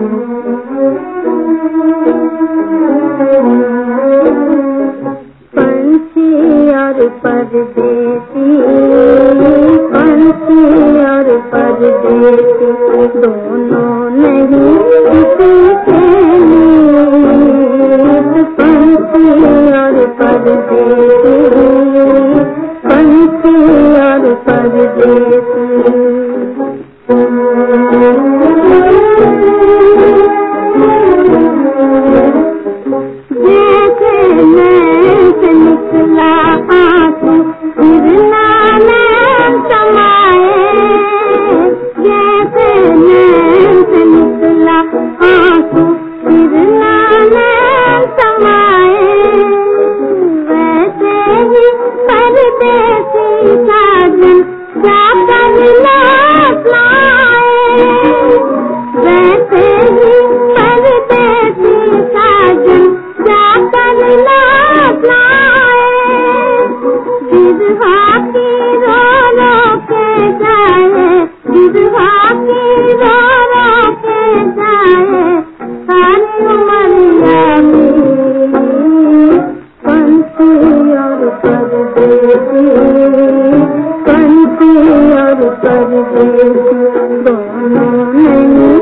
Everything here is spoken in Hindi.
परदेसी पंछी और परदेसी दोनों नहीं किसी के नीत। पंछी और परदेसी पंछी और परदेसी। जैसे नैन से निकला आंसू फिर नैन समाए, जैसे नैन से निकला आंसू फिर नैन समाए, वैसे ही परदेसी साजन जाकर लौट आए, वैसे ही परदेसी साजन जाकर लौट आए। विधवा की रो रो के जाए, विधवा की रो रो के जाए सारी उमरिया में। पंछी और परदेसी पंछी और परदेसी दोनों नहीं